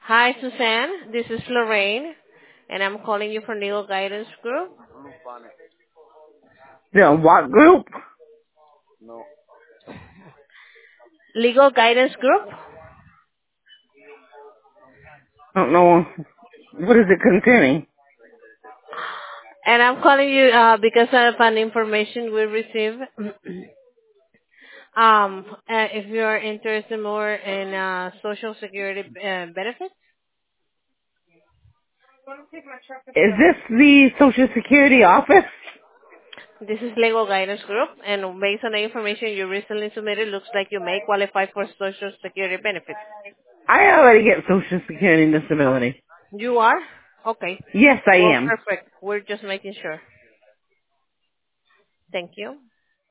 Hi, Suzanne. This is Lorraine, and I'm calling you from Legal Guidance Group. The what group? Legal Guidance Group? I don't know. What is it concerning? And I'm calling you because of an information we received. If you are interested more in Social Security benefits, Is this the Social Security office? this is Legal Guidance Group, and based on the information you recently submitted, looks like you may qualify for Social Security benefits. I already get Social Security and disability. You are? Okay. Yes, I Well, am. perfect. We're just making sure. Thank you.